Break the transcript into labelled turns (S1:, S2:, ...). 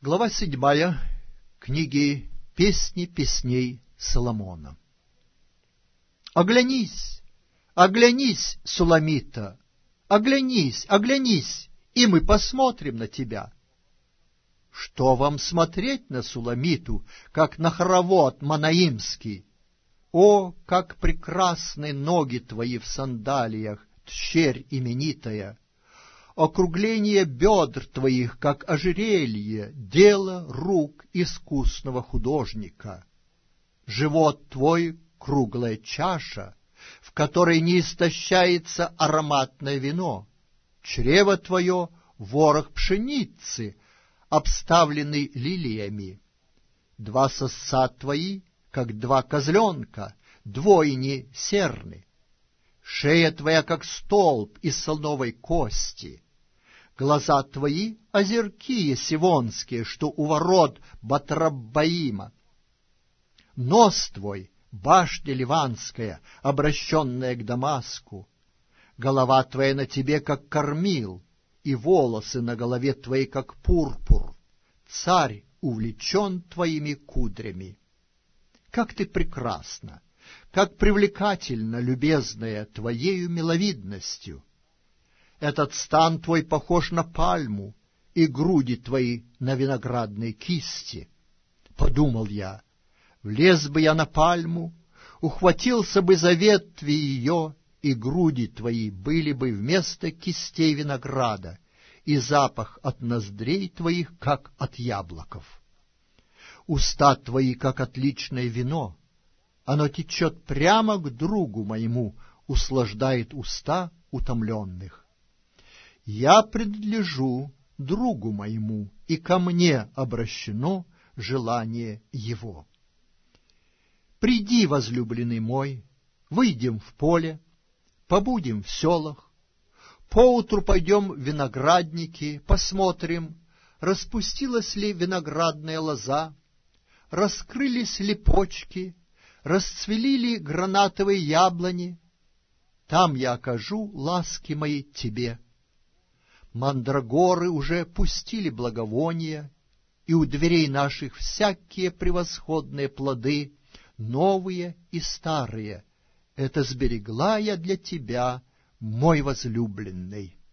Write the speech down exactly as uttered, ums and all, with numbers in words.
S1: Глава седьмая книги «Песни песней Соломона». Оглянись, оглянись, Суламита, оглянись, оглянись, и мы посмотрим на тебя. Что вам смотреть на Суламиту, как на хоровод манаимский? О, как прекрасны ноги твои в сандалиях, тщерь именитая! Округление бедр твоих, как ожерелье, дело рук искусного художника. Живот твой — круглая чаша, в которой не истощается ароматное вино. Чрево твое — ворох пшеницы, обставленный лилиями. Два сосца твои, как два козленка, двойни серны. Шея твоя, как столб из слоновой кости. Глаза твои — озерки сивонские, что у ворот Батраббаима. Нос твой — башня ливанская, обращенная к Дамаску. Голова твоя на тебе, как кормил, и волосы на голове твоей, как пурпур. Царь увлечен твоими кудрями. Как ты прекрасна! Как привлекательна, любезная, твоею миловидностью! Этот стан твой похож на пальму, и груди твои на виноградной кисти. Подумал я, влез бы я на пальму, ухватился бы за ветви ее, и груди твои были бы вместо кистей винограда, и запах от ноздрей твоих, как от яблоков. Уста твои, как отличное вино, оно течет прямо к другу моему, услаждает уста утомленных. Я принадлежу другу моему, и ко мне обращено желание его. Приди, возлюбленный мой, выйдем в поле, побудем в селах, поутру пойдем в виноградники, посмотрим, распустилась ли виноградная лоза, раскрылись ли почки, расцвели ли гранатовые яблони. Там я окажу ласки мои тебе. Мандрагоры уже пустили благовония, и у дверей наших всякие превосходные плоды, новые и старые. Это сберегла я для тебя, мой возлюбленный.